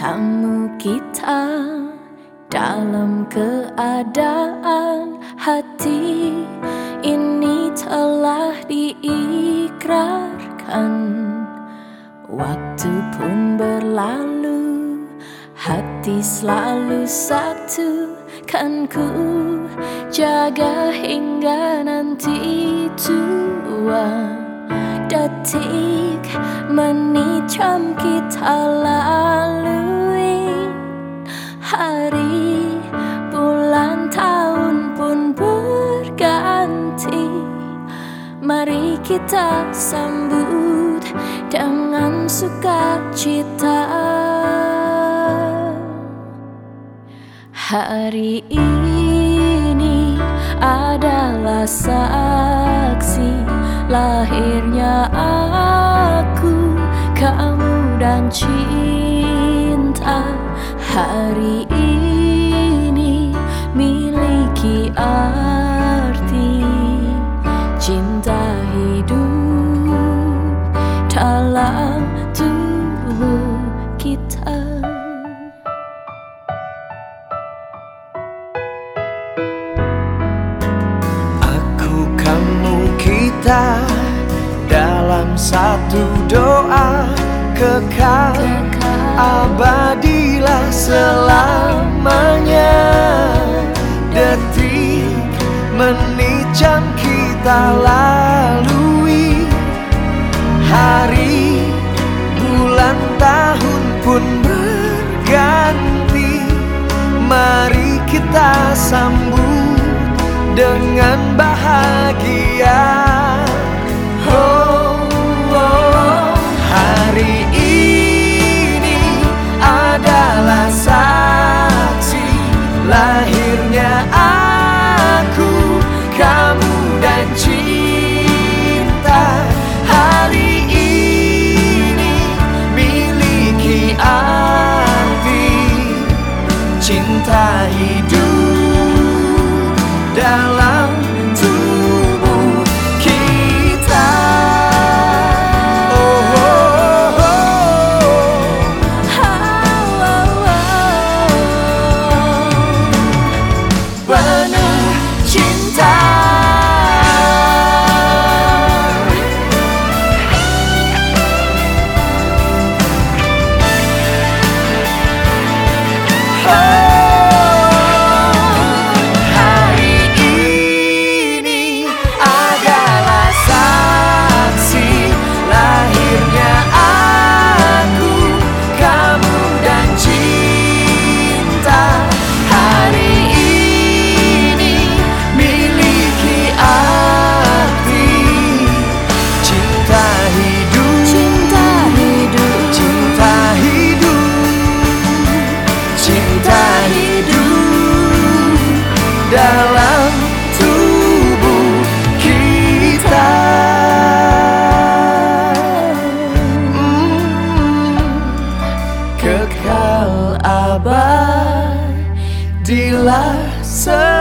kamu kita dalam keadaan hati ini telah diikrarkan. Waktu pun berlalu, hati selalu satu, kan ku jaga hingga nanti tua. Detik, menit, jam kita lalui, hari, bulan, tahun pun berganti. Mari kita sambut dengan sukacita. Hari ini adalah saksi lahirnya aku, kamu dan cinta. Hari ini miliki arti cinta hidup dalam tubuh kita. Aku, kamu, kita dalam satu doa kekal, abadilah selamanya. Detik, menit, jam kita lalui, hari, bulan, tahun pun berganti. Mari kita sambut dengan bahagia. Oh, oh, hari ini adalah saksi lahirnya aku, kamu dan cinta. Hari ini miliki arti cinta hidup dalam tubuh kita. Oh, oh, oh. Penuh cinta. Dalam tubuh kita, kekal abadilah